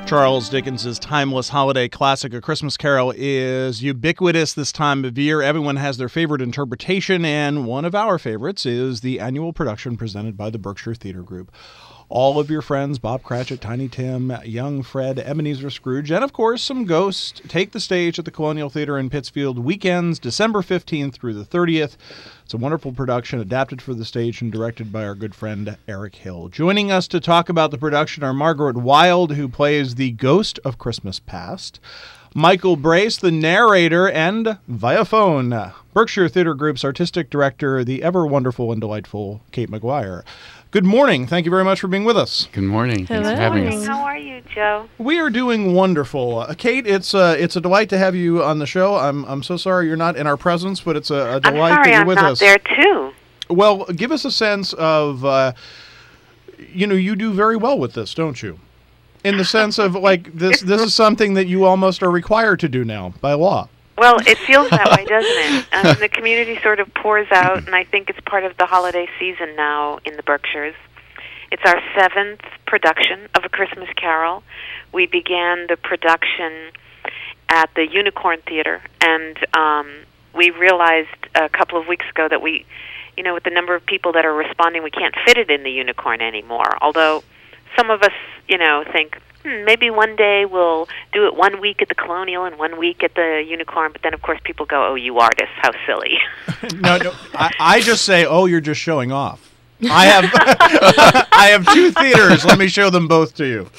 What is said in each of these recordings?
Charles Dickens's timeless holiday classic, A Christmas Carol, is ubiquitous this time of year. Everyone has their favorite interpretation, and one of our favorites is the annual production presented by the Berkshire Theater Group. All of your friends, Bob Cratchit, Tiny Tim, Young Fred, Ebenezer Scrooge, and of course some ghosts, take the stage at the Colonial Theater in Pittsfield weekends, December 15th through the 30th. It's a wonderful production adapted for the stage and directed by our good friend Eric Hill. Joining us to talk about the production are Margaret Wild, who plays the Ghost of Christmas Past, Michael Brace, the narrator, and via phone, Berkshire Theater Group's artistic director, the ever wonderful and delightful Kate McGuire. Good morning. Thank you very much for being with us. Good morning. Hello. Thanks for having us. How are you, Joe? We are doing wonderful. Kate, it's a delight to have you on the show. I'm so sorry you're not in our presence, but it's a delight that you're with us. I'm sorry I'm not there, too. Well, give us a sense of, you do very well with this, don't you? In the sense of, like, this is something that you almost are required to do now by law. Well, it feels that way, doesn't it? The community sort of pours out, and I think it's part of the holiday season now in the Berkshires. It's our 7th production of A Christmas Carol. We began the production at the Unicorn Theater, and we realized a couple of weeks ago that we, with the number of people that are responding, we can't fit it in the Unicorn anymore, although some of us, think, maybe one day we'll do it 1 week at the Colonial and 1 week at the Unicorn, but then, of course, people go, oh, you artists, how silly. No, I just say, oh, you're just showing off. I have I have 2 theaters. Let me show them both to you.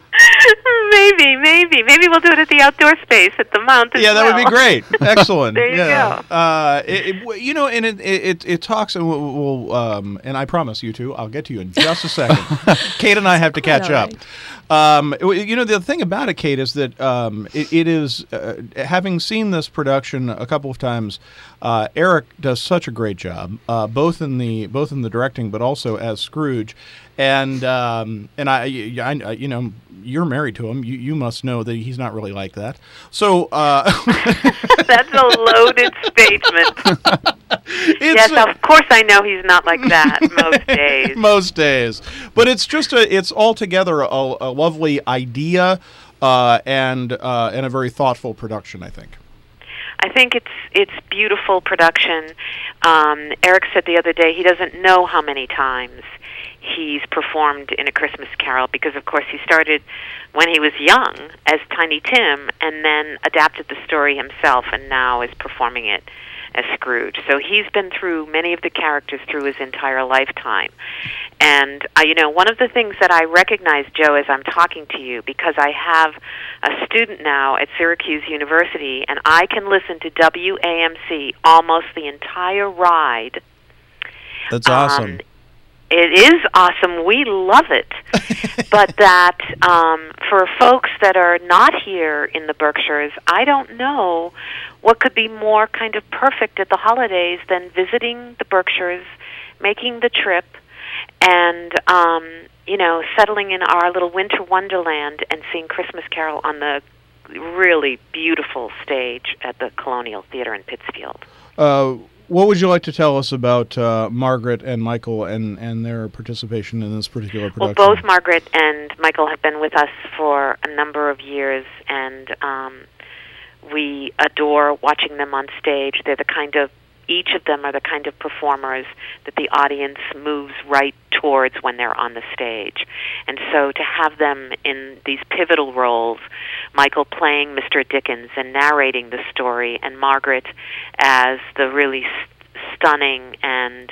Maybe we'll do it at the outdoor space at the Mount as that would be great. Excellent. There you go. And it talks, and we'll and I promise you two, I'll get to you in just a second. Kate and I have to catch up. The thing about it, Kate, is that it is having seen this production a couple of times. Eric does such a great job, both in the directing, but also as Scrooge, and I you're married to him. You must know that he's not really like that. So that's a loaded statement. Yes, of course I know he's not like that most days. Most days, but it's just it's altogether a lovely idea and a very thoughtful production, I think. I think it's beautiful production. Eric said the other day he doesn't know how many times he's performed in A Christmas Carol because, of course, he started when he was young as Tiny Tim and then adapted the story himself and now is performing it as Scrooge. So he's been through many of the characters through his entire lifetime. And, one of the things that I recognize, Joe, as I'm talking to you, because I have a student now at Syracuse University, and I can listen to WAMC almost the entire ride. That's awesome. It is awesome. We love it. But that for folks that are not here in the Berkshires, I don't know what could be more kind of perfect at the holidays than visiting the Berkshires, making the trip, and settling in our little winter wonderland and seeing Christmas Carol on the really beautiful stage at the Colonial Theater in Pittsfield. What would you like to tell us about Margaret and Michael and their participation in this particular production? Well, both Margaret and Michael have been with us for a number of years, and we adore watching them on stage. Each of them are the kind of performers that the audience moves right towards when they're on the stage. And so to have them in these pivotal roles, Michael playing Mr. Dickens and narrating the story, and Margaret as the really stunning and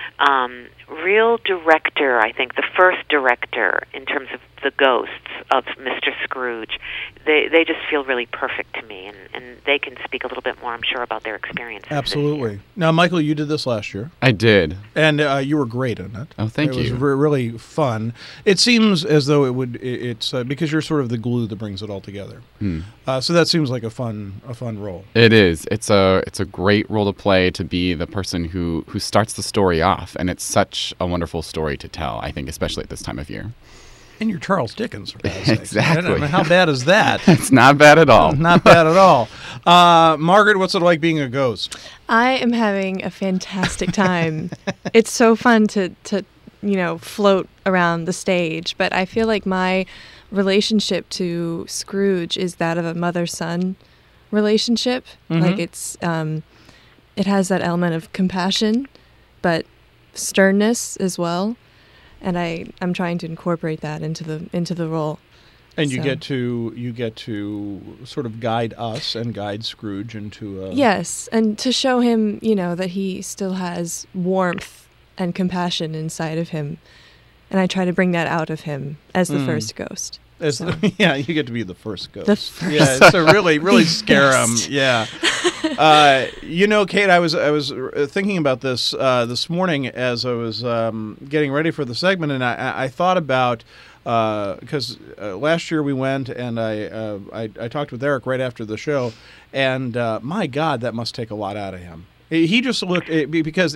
real director, I think, the first director in terms of the ghosts of Mr. Scrooge. They just feel really perfect to me, and they can speak a little bit more, I'm sure, about their experiences. Absolutely. Now, Michael, you did this last year. I did. And you were great in it. Oh, thank you. It was really fun. It seems as though it's because you're sort of the glue that brings it all together. So that seems like a fun role. It is. It's a great role to play, to be the person who starts the story off, and it's such a wonderful story to tell, I think, especially at this time of year. And you're Charles Dickens, for God's sakes. Exactly. I mean, how bad is that? It's not bad at all. Not bad at all. Margaret, what's it like being a ghost? I am having a fantastic time. It's so fun to float around the stage. But I feel like my relationship to Scrooge is that of a mother-son relationship. Mm-hmm. Like it has that element of compassion, but sternness as well. And I'm trying to incorporate that into the role. And you get to sort of guide us and guide Scrooge into a... Yes, and to show him, that he still has warmth and compassion inside of him. And I try to bring that out of him as the first ghost. Yeah, you get to be the first ghost. The first. Yeah, so really scare him. Best. Yeah. Kate, I was thinking about this this morning as I was getting ready for the segment, and I thought about because last year we went and I talked with Eric right after the show, and my God, that must take a lot out of him. He just looked because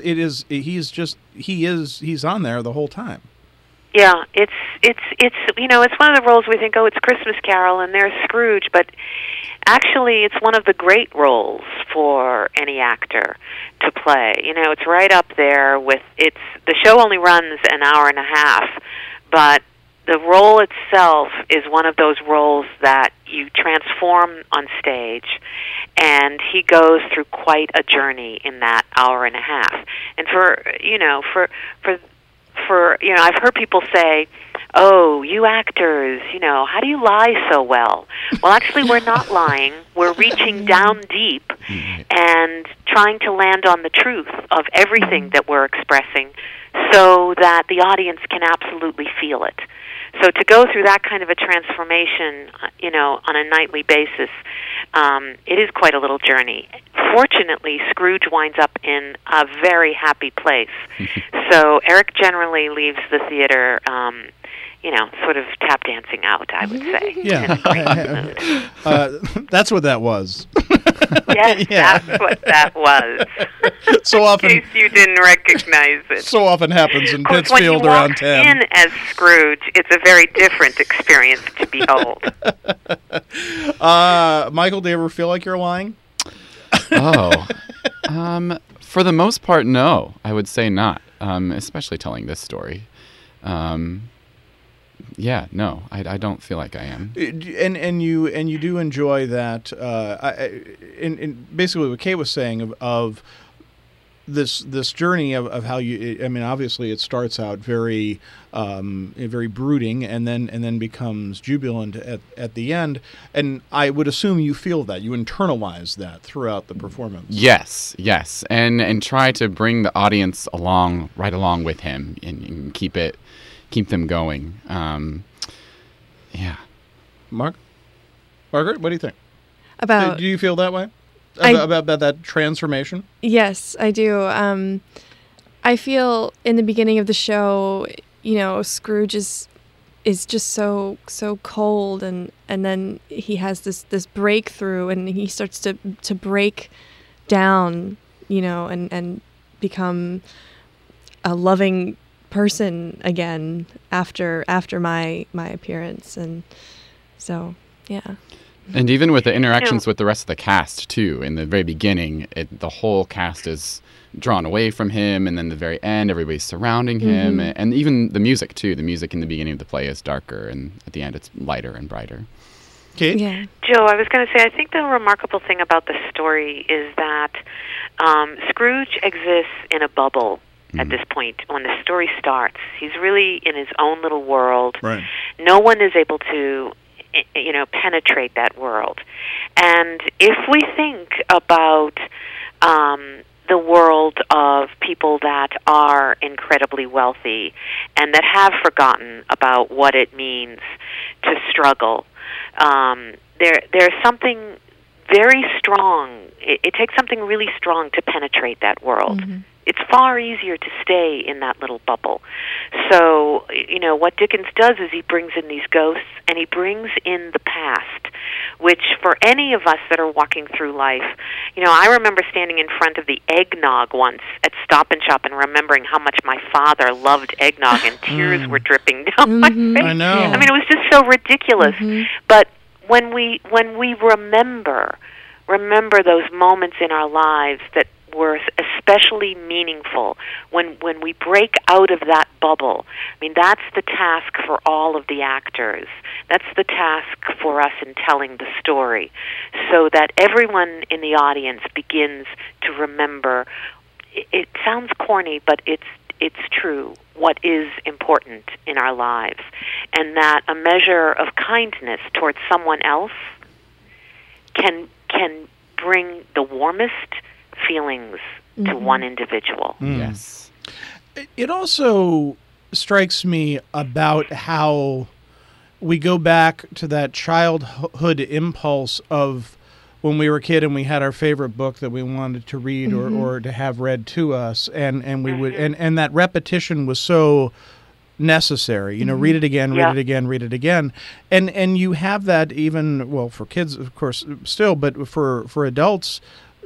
he's on there the whole time. Yeah, it's it's one of the roles we think, oh, it's Christmas Carol and there's Scrooge, but actually it's one of the great roles for any actor to play. It's right up there with the show only runs an hour and a half, but the role itself is one of those roles that you transform on stage, and he goes through quite a journey in that hour and a half. And I've heard people say, oh, you actors, how do you lie so well? Well, actually, we're not lying. We're reaching down deep and trying to land on the truth of everything that we're expressing so that the audience can absolutely feel it. So to go through that kind of a transformation, on a nightly basis, it is quite a little journey. Fortunately, Scrooge winds up in a very happy place. So Eric generally leaves the theater, sort of tap dancing out, I would say. Yeah. That's what that was. Yes, Yeah. That's what that was. So often, in case you didn't recognize it. So often happens in Of course, Pittsfield when you around walk 10. in as Scrooge, it's a very different experience to behold. Michael, do you ever feel like you're lying? Oh, for the most part, no. I would say not, especially telling this story. Yeah, no, I don't feel like I am. And you do enjoy that. In basically what Kate was saying of this journey of how you. I mean, obviously it starts out very brooding, and then becomes jubilant at the end. And I would assume you feel that, you internalize that throughout the performance. Yes, and try to bring the audience right along with him and keep them going. Yeah. Margaret, what do you think? About do you feel that way? About that transformation? Yes, I do. I feel in the beginning of the show, Scrooge is just so cold, and then he has this breakthrough, and he starts to break down, and become a loving person again after my appearance. And so yeah. And even with the interactions with the rest of the cast too, in the very beginning, the whole cast is drawn away from him, and then the very end, everybody's surrounding him, and even the music too. The music in the beginning of the play is darker, and at the end it's lighter and brighter. Kate? Yeah. Joe, I was going to say, I think the remarkable thing about the story is that Scrooge exists in a bubble at this point. When the story starts, he's really in his own little world. Right. No one is able to penetrate that world. And if we think about the world of people that are incredibly wealthy and that have forgotten about what it means to struggle, there's something very strong. It takes something really strong to penetrate that world. Mm-hmm. It's far easier to stay in that little bubble. So, what Dickens does is he brings in these ghosts, and he brings in the past, which for any of us that are walking through life, I remember standing in front of the eggnog once at Stop and Shop and remembering how much my father loved eggnog, and tears were dripping down my face. I know. I mean, it was just so ridiculous. Mm-hmm. But when we remember those moments in our lives that were especially meaningful. When we break out of that bubble, I mean, that's the task for all of the actors. That's the task for us in telling the story, so that everyone in the audience begins to remember. It sounds corny, but it's true, what is important in our lives, and that a measure of kindness towards someone else can bring the warmest feelings to one individual. Yes. It also strikes me about how we go back to that childhood impulse of when we were a kid and we had our favorite book that we wanted to read or to have read to us, and we would and that repetition was so necessary. Read it again, read it again, read it again, and you have that even, well, for kids, of course, still, but for adults,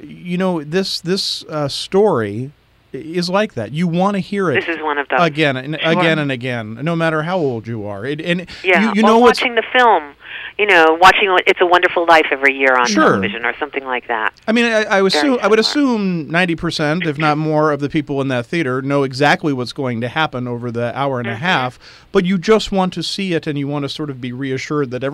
this story is like that. You want to hear it. This is one of those. Again and again and again, no matter how old you are. Watching the film, watching It's a Wonderful Life every year on television or something like that. I mean, I would assume 90%, if not more, of the people in that theater know exactly what's going to happen over the hour and a half, but you just want to see it and you want to sort of be reassured that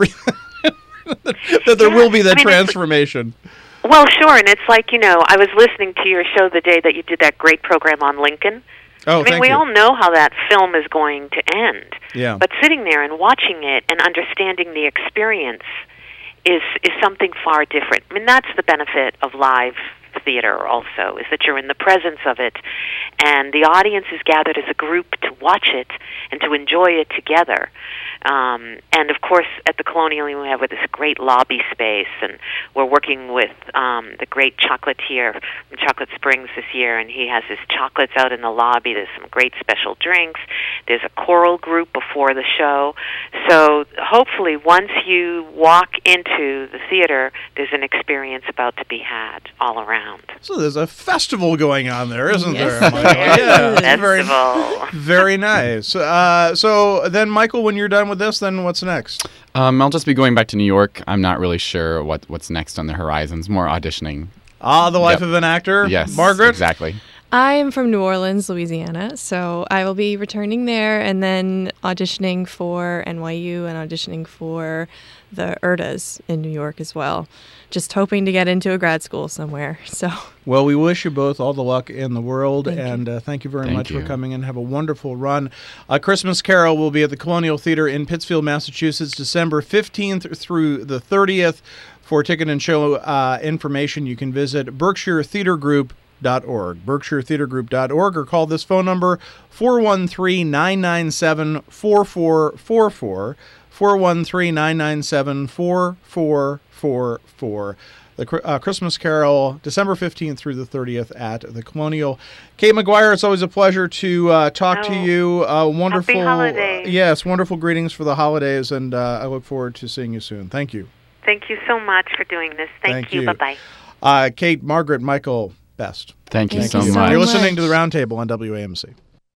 that there will be that transformation. Well, sure, and it's like, I was listening to your show the day that you did that great program on Lincoln. Oh, I mean, we all know how that film is going to end. Yeah. But sitting there and watching it and understanding the experience is something far different. I mean, that's the benefit of live theater also, is that you're in the presence of it, and the audience is gathered as a group to watch it and to enjoy it together. And of course, at the Colonial, we have this great lobby space, and we're working with the great chocolatier from Chocolate Springs this year, and he has his chocolates out in the lobby. There's some great special drinks. There's a choral group before the show. So hopefully, once you walk into the theater, there's an experience about to be had all around. So there's a festival going on there, isn't there? Yeah, festival. Very nice. So then, Michael, when you're done with this, then what's next? I'll just be going back to New York. I'm not really sure what's next on the horizons. More auditioning. The life of an actor? Yes, Margaret? Exactly. I am from New Orleans, Louisiana, so I will be returning there and then auditioning for NYU and auditioning for the URDAs in New York as well. Just hoping to get into a grad school somewhere. So, well, we wish you both all the luck in the world, thank you. Thank you very much for coming in. Have a wonderful run. Christmas Carol will be at the Colonial Theater in Pittsfield, Massachusetts, December 15th through the 30th. For ticket and show information, you can visit BerkshireTheaterGroup.org, BerkshireTheaterGroup.org, or call this phone number, 413-997-4444, 413-997-4444. The Christmas Carol, December 15th through the 30th at the Colonial. Kate McGuire, it's always a pleasure to talk to you. Wonderful, happy holidays. Yes, wonderful greetings for the holidays, and I look forward to seeing you soon. Thank you. Thank you so much for doing this. Thank you. Bye-bye. Kate, Margaret, Michael, best. Thank you so much. You're listening to The Roundtable on WAMC.